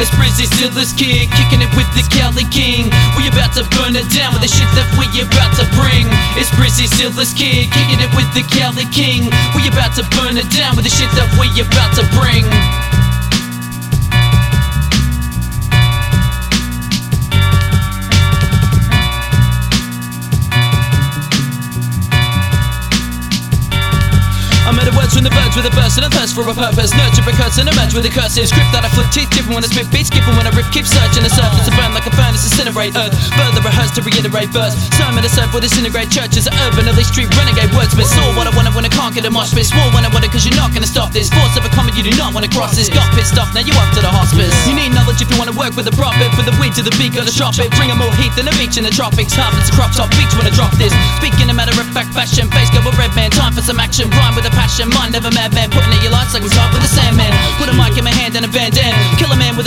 It's Brizzy Steelers Kid, kicking it with the Cali King. We about to burn it down with the shit that we about to bring. It's Brizzy Steelers Kid, kicking it with the Cali King. We about to burn it down with the shit that we about to bring. I'm at the words from the birds with a burst and a thirst for a purpose. Nurture, recurse and emerge with a cursive script that I flip teeth, tipping when I spit beats, skipping when I rip, keep searching the surface to burn like a furnace, incinerate earth. Further rehearse to reiterate verse. Sermon to serve will disintegrate churches, urban, elite street, renegade wordsmith. Saw what I wanted when I can't get a mosh pit. Swore when I wanted cause you're not gonna stop this. Force of a comment, you do not wanna cross this. Got pissed off, now you up to the hospice. You need knowledge if you wanna work with a profit. For the weed to the beat, gotta shop it. Bring more heat than a beach in the tropics. Harvest crop top beach when I drop this. Speaking a matter of fact fashion, face go a red man. Time for some action, rhyme with a passion. Mind never madman, putting in your lights like we're caught with a Sandman. Put a mic in my hand and a bandana, kill a man with a